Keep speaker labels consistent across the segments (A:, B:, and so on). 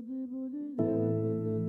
A: ты будешь делать,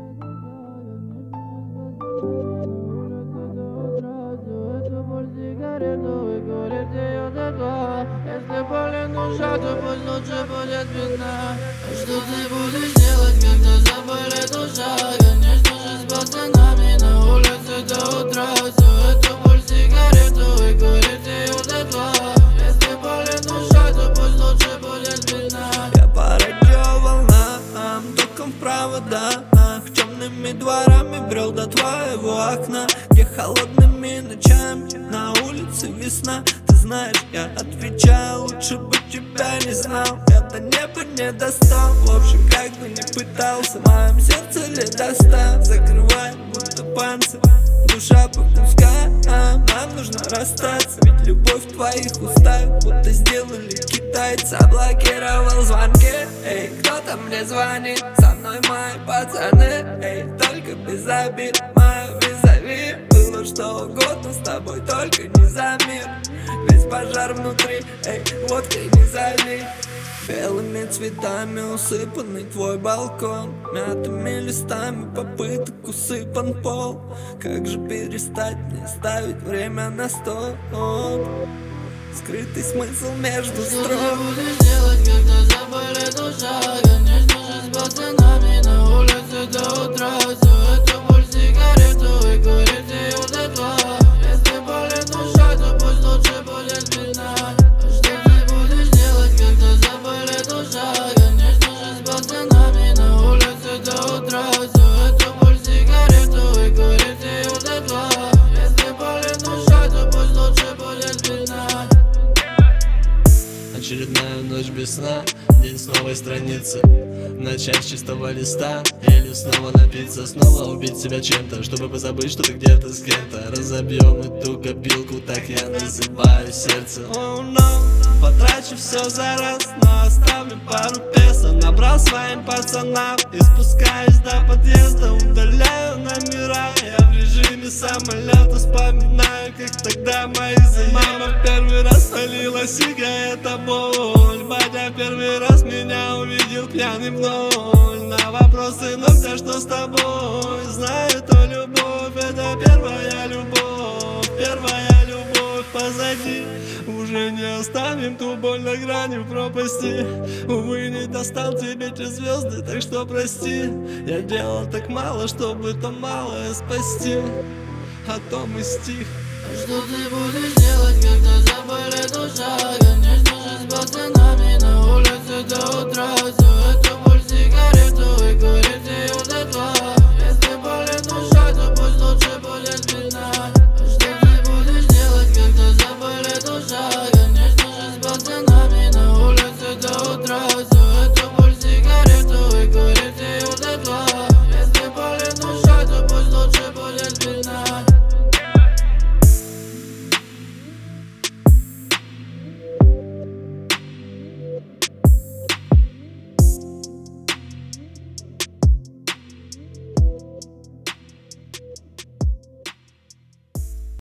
A: когда заболит душа? Конечно, спасти на улице до утра. Всю эту боль сигарету выкурить ее дотла. Если болит душа, то пусть лучше будет видна. А что ты будешь делать, когда заболит душа? Конечно же, с пацанами на улице до утра. Всю эту боль сигарету выкурить ее дотла. Если болит душа, то пусть лучше будет видна.
B: Я по радиоволнам, током в проводах, темными дворами брел до твоего окна, где холодными ночами на улице весна. Ты знаешь, я отвечаю, лучше бы тебя не знал. Я до неба не достал, в общем, как бы не пытался, в моем сердце ледостав закрывает будто панцирь. Душа по кускам, нам нужно расстаться, ведь любовь в твоих устах будто сделали китайцы. Заблокировал звонки, эй, кто-то мне звонит, со мной мои пацаны, эй, только без обид, моя визави. Было что угодно с тобой, только не за мир. Весь пожар внутри, эй, водкой не залей. Белыми цветами усыпанный твой балкон, мятыми листами попыток усыпан пол. Как же перестать мне ставить время на стоп? Скрытый смысл между
A: Что
B: строк.
A: ты будешь делать, когда заболит душа? Конечно же, с пацанами на улице до утра. Всю эту боль сигарету выкурить ее дотла. Если болит душа, то пусть лучше будет видна. А что ты будешь делать, когда заболит душа? Конечно же, с пацанами на улице до утра. Всю эту боль сигарету выкурить ее дотла. Если болит душа, то пусть лучше будет видна.
C: Очередная ночь без сна, день с новой страницы. Начать с чистого листа или снова напиться, снова убить себя чем-то, чтобы позабыть, что ты где-то с кем-то. Разобьем эту копилку, так я называю сердце.
B: Oh no, потрачу все за раз, но оставлю пару песо. Набрал своим пацанам и спускаюсь до подъезда. Удаляю номера, я в режиме самолета. Вспоминаю, как тогда мои заявки. Мама первый раз солила сигарета боль. Батя первый раз меня увидел пьяный в ноль. На вопросы, ну где, что с тобой? Знаю, то любовь, это первая любовь. Первая любовь позади. Уже не оставим ту боль на грани пропасти. Увы, не достал тебе те звезды, так что прости. Я делал так мало, чтобы то малое спасти. А то мы стих.
A: Что ты будешь делать, когда заболит душа? Конечно же, с пацанами на улице до утра. Всю эту